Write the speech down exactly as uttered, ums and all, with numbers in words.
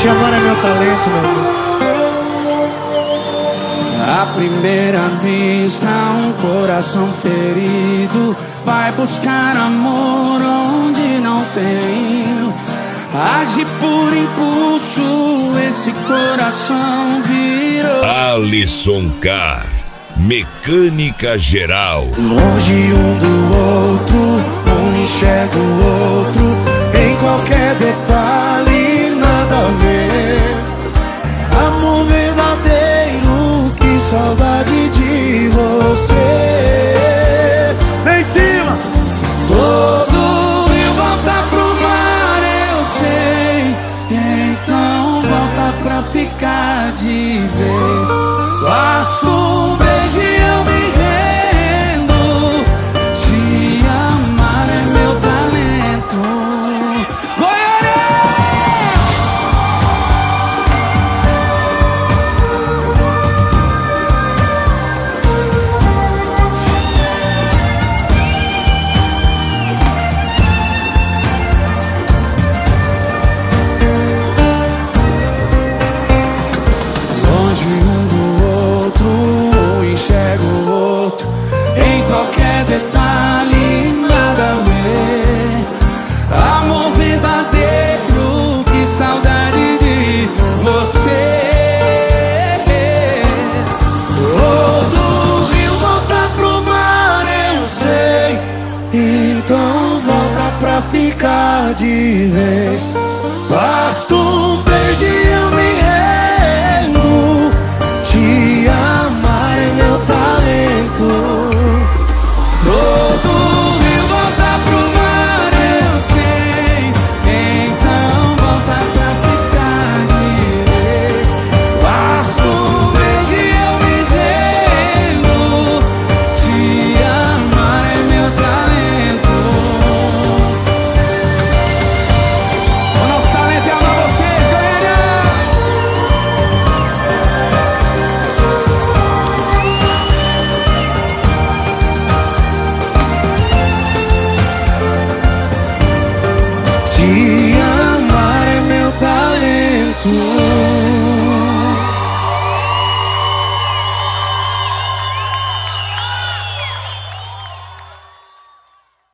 Te amar é meu talento, meu amor. À primeira vista, um coração ferido vai buscar amor onde não tem. Age por impulso, esse coração virou. Alisson Car, Mecânica Geral. Longe um do outro, um enxerga o outro em qualquer detalhe, nada a ver. Amor verdadeiro, que saudade de você. Vem em cima! Todo rio volta pro mar, eu sei. Então volta pra ficar de vez. Basta um beijo e eu me rendo. Te amar é meu talento. Qualquer detalhe, nada a ver. Amor verdadeiro, que saudade de você. Todo rio volta pro mar, eu sei. Então volta pra ficar de vez. Basta